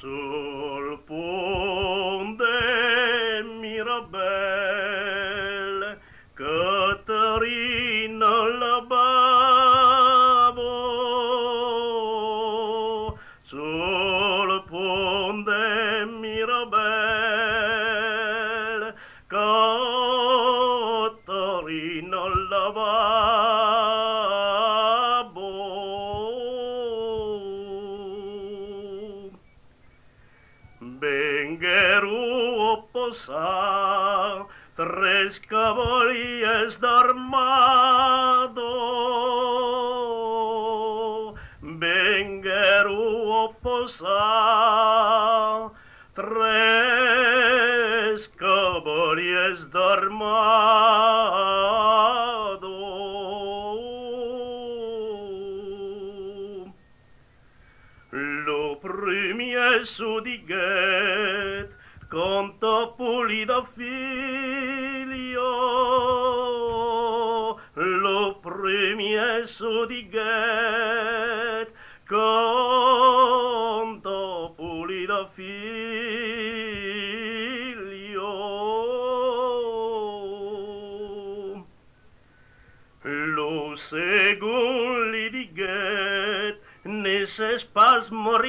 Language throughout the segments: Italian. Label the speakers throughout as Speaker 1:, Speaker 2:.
Speaker 1: sul ponte Mirabelle, Caterina la bavo, sul ponte Mirabelle, Caterina la bavo. Venguero posa, tres caballos d'armado. Venguero posa, tres caballos d'armado. Lo premier su diguet, conto pulido figlio. Lo premier su diguet, conto pulido figlio. Lo segun li diguet, ne ses pas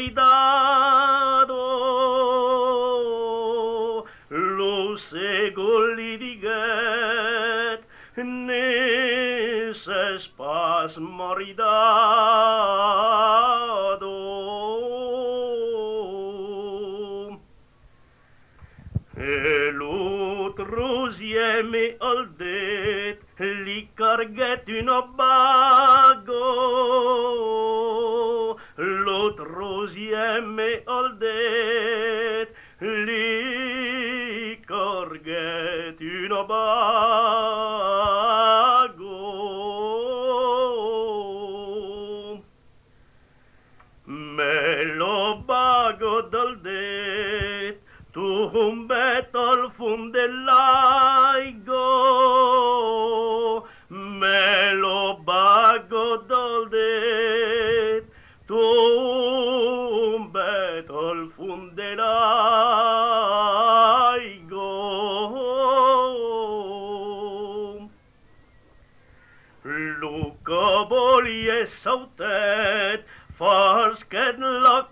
Speaker 1: moridado. Lo segun li diguet, ne ses pas moridado. E lo troisième aldet li carguet una bago. Lo troisième aldet li carguet una bago. Me lo bago d'aldet tumbet al fund dell'aigo. Me lo bago d'aldet tumbet al fund dell'aigo. Lo cavalier sautet, fals que l'ha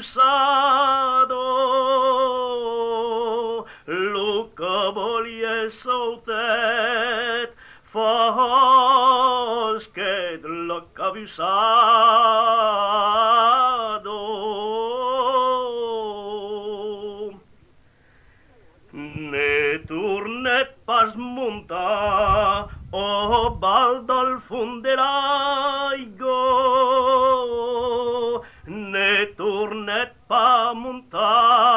Speaker 1: cabussado. Lo cavalier sautet, fals que l'ha cabussado. Ne tournet pas montar, o bal del fund de l'aigo. Ne tornet pas montar,